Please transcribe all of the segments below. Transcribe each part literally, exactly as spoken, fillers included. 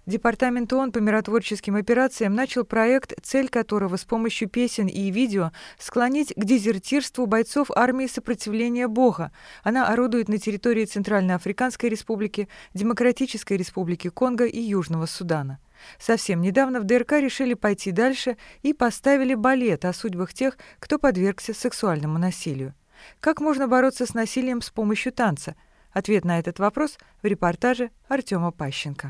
Департамент ООН по миротворческим операциям начал проект, цель которого с помощью песен и видео склонить к дезертирству бойцов армии сопротивления Бога. Она орудует на территории Центральноафриканской Республики, Демократической Республики Конго и Южного Судана. Совсем недавно в ДРК решили пойти дальше и поставили балет о судьбах тех, кто подвергся сексуальному насилию. Как можно бороться с насилием с помощью танца? Ответ на этот вопрос в репортаже Артема Пащенко.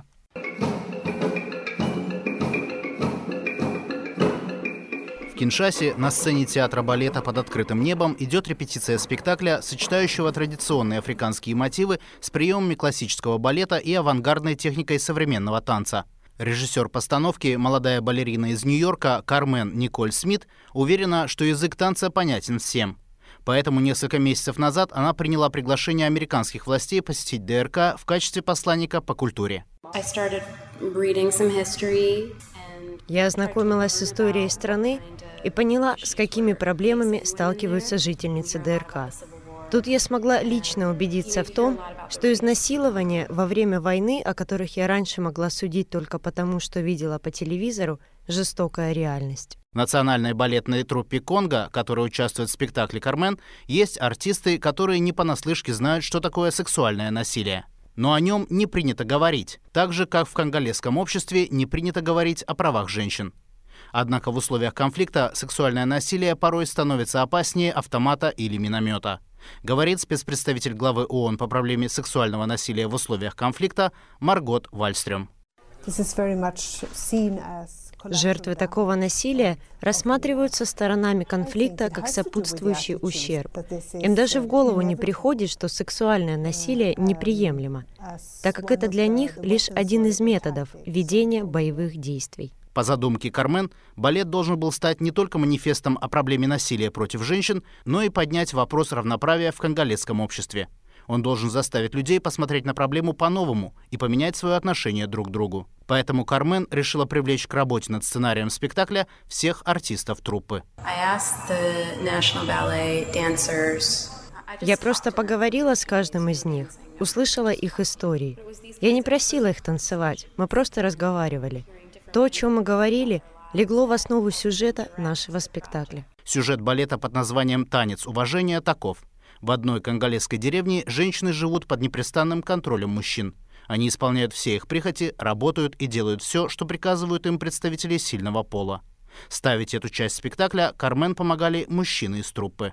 В Киншасе на сцене театра балета «Под открытым небом» идет репетиция спектакля, сочетающего традиционные африканские мотивы с приемами классического балета и авангардной техникой современного танца. Режиссер постановки, молодая балерина из Нью-Йорка Кармен Николь Смит, уверена, что язык танца понятен всем. Поэтому несколько месяцев назад она приняла приглашение американских властей посетить ДРК в качестве посланника по культуре. Я ознакомилась с историей страны и поняла, с какими проблемами сталкиваются жительницы ДРК. Тут я смогла лично убедиться в том, что изнасилования во время войны, о которых я раньше могла судить только потому, что видела по телевизору, жестокая реальность. В национальной балетной труппе Конго, которая участвует в спектакле «Кармен», есть артисты, которые не понаслышке знают, что такое сексуальное насилие. Но о нем не принято говорить, так же, как в конголезском обществе не принято говорить о правах женщин. Однако в условиях конфликта сексуальное насилие порой становится опаснее автомата или миномета, говорит спецпредставитель главы ООН по проблеме сексуального насилия в условиях конфликта Маргот Вальстрём. Жертвы такого насилия рассматриваются сторонами конфликта как сопутствующий ущерб. Им даже в голову не приходит, что сексуальное насилие неприемлемо, так как это для них лишь один из методов ведения боевых действий. По задумке Кармен, балет должен был стать не только манифестом о проблеме насилия против женщин, но и поднять вопрос равноправия в конголезском обществе. Он должен заставить людей посмотреть на проблему по-новому и поменять свое отношение друг к другу. Поэтому Кармен решила привлечь к работе над сценарием спектакля всех артистов труппы. Я просто поговорила с каждым из них, услышала их истории. Я не просила их танцевать, мы просто разговаривали. То, о чем мы говорили, легло в основу сюжета нашего спектакля. Сюжет балета под названием «Танец уважения» таков. В одной конголезской деревне женщины живут под непрестанным контролем мужчин. Они исполняют все их прихоти, работают и делают все, что приказывают им представители сильного пола. Ставить эту часть спектакля Кармен помогали мужчины из труппы.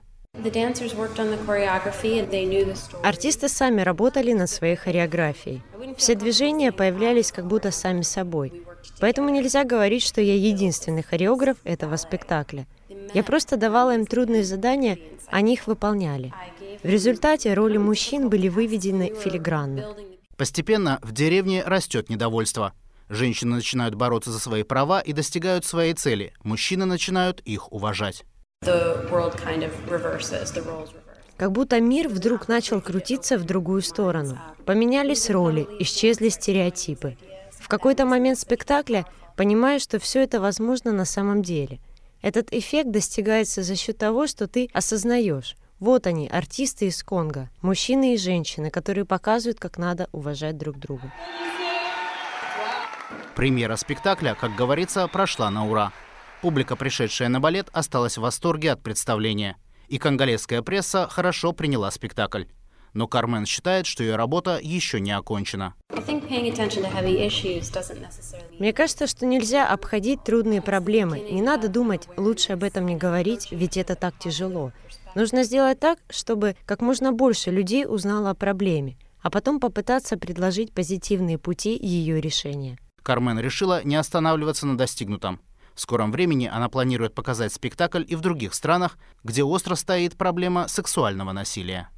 Артисты сами работали над своей хореографией. Все движения появлялись как будто сами собой. Поэтому нельзя говорить, что я единственный хореограф этого спектакля. Я просто давала им трудные задания, они их выполняли. В результате роли мужчин были выведены филигранно. Постепенно в деревне растет недовольство. Женщины начинают бороться за свои права и достигают своей цели. Мужчины начинают их уважать. Как будто мир вдруг начал крутиться в другую сторону. Поменялись роли, исчезли стереотипы. В какой-то момент спектакля понимаешь, что все это возможно на самом деле. Этот эффект достигается за счет того, что ты осознаешь. Вот они, артисты из Конго, мужчины и женщины, которые показывают, как надо уважать друг друга. Премьера спектакля, как говорится, прошла на ура. Публика, пришедшая на балет, осталась в восторге от представления. И конголезская пресса хорошо приняла спектакль. Но Кармен считает, что ее работа еще не окончена. Мне кажется, что нельзя обходить трудные проблемы. Не надо думать, лучше об этом не говорить, ведь это так тяжело. Нужно сделать так, чтобы как можно больше людей узнало о проблеме, а потом попытаться предложить позитивные пути ее решения. Кармен решила не останавливаться на достигнутом. В скором времени она планирует показать спектакль и в других странах, где остро стоит проблема сексуального насилия.